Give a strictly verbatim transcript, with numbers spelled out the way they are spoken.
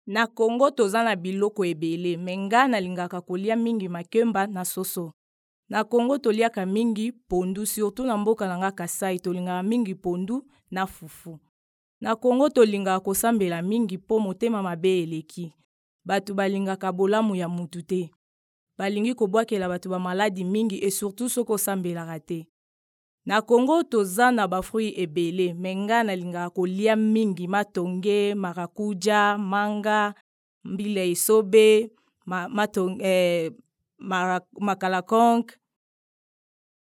Na Congo toza na biloko ebele, me nga nalingaka kolia mingi makemba na soso. Na Congo toliaka mingi pondu, surtout na mboka na nga Kasai tolingaka mingi pondu na fufu. Na Congo tolingaka kosambela mingi po motema mabe eleki. Batu balingaka bolamu ya mutu te. Balingi kobwakela batu ba maladi mingi et surtout soko sambelaka te. Na Congo toza na ba fruits ebele, me nga nalingaka kolia mingi matonge, marakuja, manga, mbila isobe, ma, matong, eh, makalakonk,